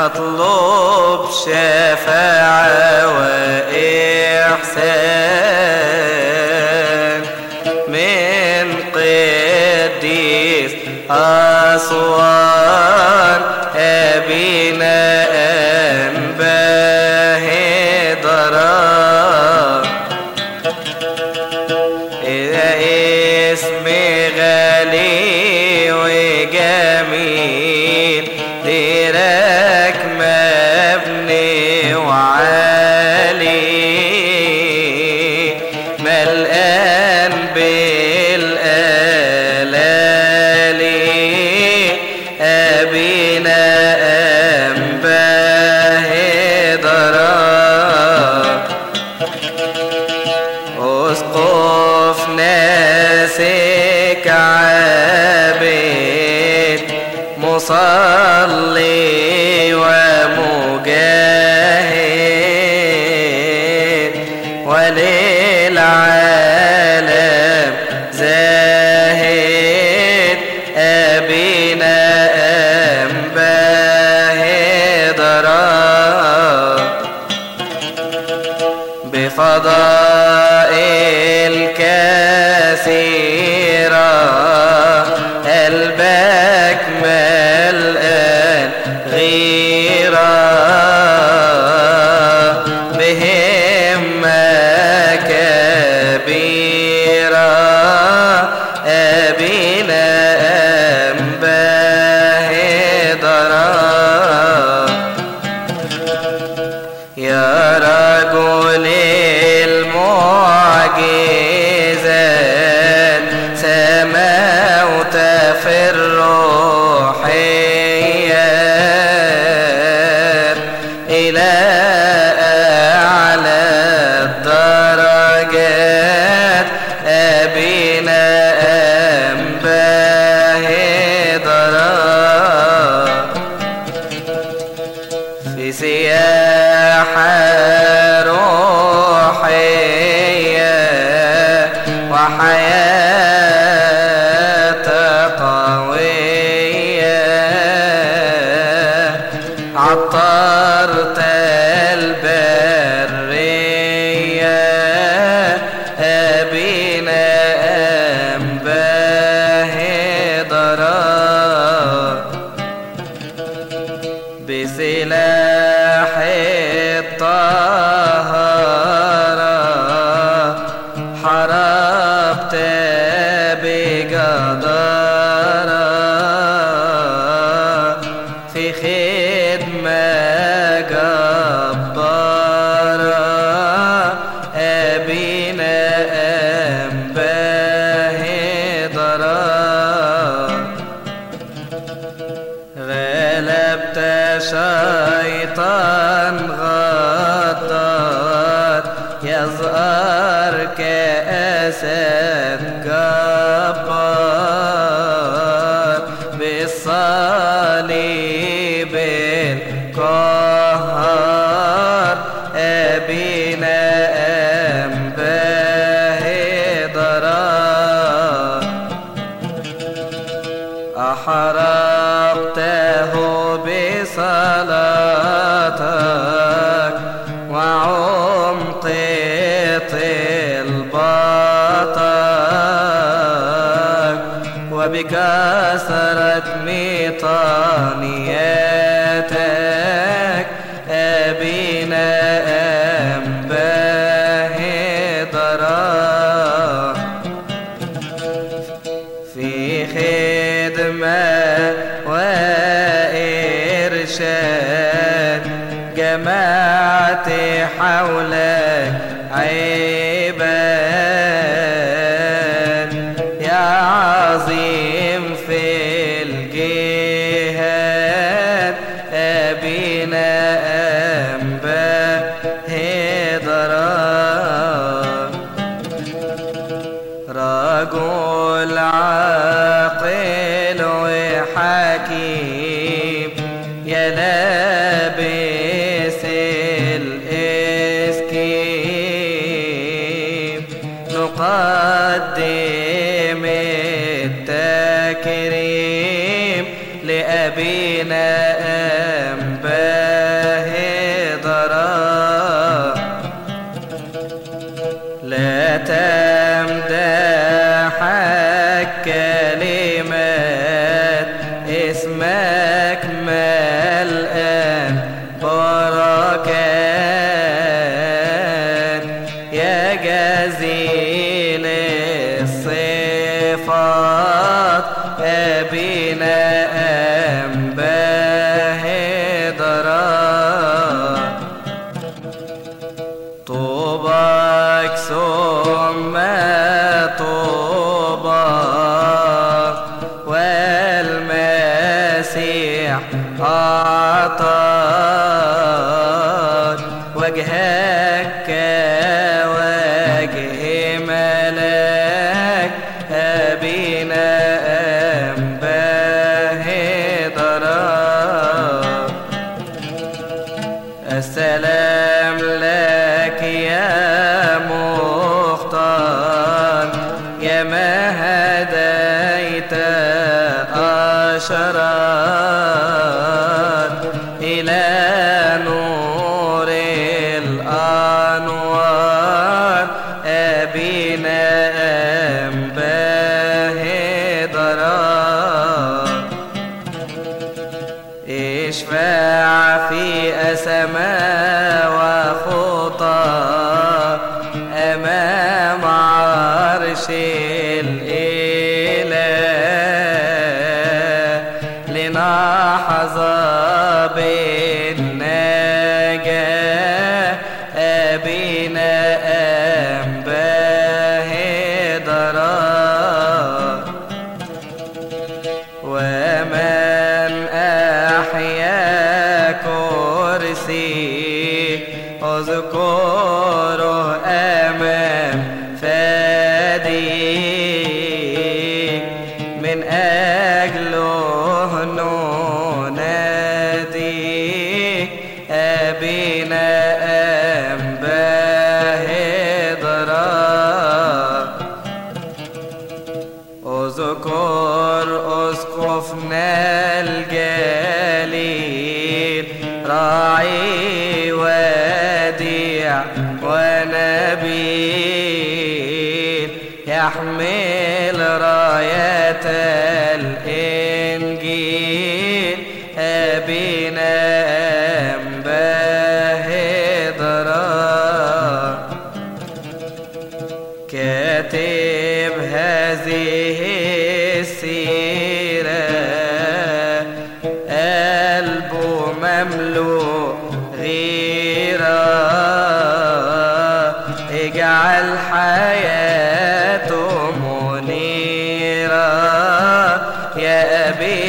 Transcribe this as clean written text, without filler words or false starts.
نطلب شفاعة وإحسان من قديس أسوان أبينا أنباه ضرار. إذا اسم غالي وجميل ديرك مبني وعالي ملآن بالآلالي أبينا أنباه ضرار. أسقف ناسك عابد مصلي ومجاهد وللعالم زاهد أبينا أنباه ضرار. بفضائل كثيرة قلبك ملآن غيرة بهمة كبيرة أبينا أنباه ضرار. يا رجل المعجزات سموت في الروحيات إلى أعلى الدرجات أبينا أنباه ضرار. في سياحة روحية وحياة قوية عطرت البرية أبينا أنباه ضرار. بسلاح الطهارة حاربت بجدارة في خدمة جبارة أبينا أنباه ضرار. غلبت شيطان غدار يظهر كأسد جبار بالصليب القهار أبينا أنباه ضرار. أحرقته بصلاتك وعمق طلباتك وبكثرة ميطانياتك أبينا أنباه ضرار. في خدمة وإرشاد جمعت حولك عباد يا عظيم في الجهاد أبينا أنباه ضرار. رجل عاقل وحكيم يا لابس الإسكيم نقدم التكريم لأبينا أنباه اسمك ملآن بركات يا جزيل الصفات أبينا أنباه درار طوباك ثم طوباك والمسيح أعطاك وجهك كوجه ملاك أبينا أنباه درار السلام لك يا مختار يا ما هديت أشرار إلى نور الأنوار أبينا أنباه درار اشفع في أسماء وخطى أمام عرش الإله لنحظى بالنجاة أبينا أنباه درار ومن أحيا كرسي أذكره أمام فديك من أجله نناديك أبينا أنباه درار أذكر أسقفنا الجليل راعي وديع ونبيل يحمل راية الإنجيل أبينا أنباه درار كاتب هذه السيرة قلبه مملوء غيرة اجعل حياته منيرة يا أبي